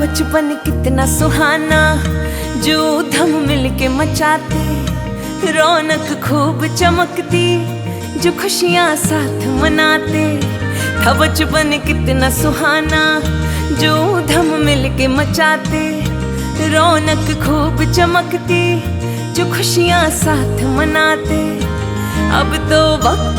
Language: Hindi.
बचपन कितना सुहाना, जो धम मिलके मचाते, रौनक खूब चमकती, जो खुशियाँ साथ मनाते। था बचपन कितना सुहाना, जो धम मिलके मचाते, रौनक खूब चमकती, जो खुशियाँ साथ मनाते। अब तो वक्त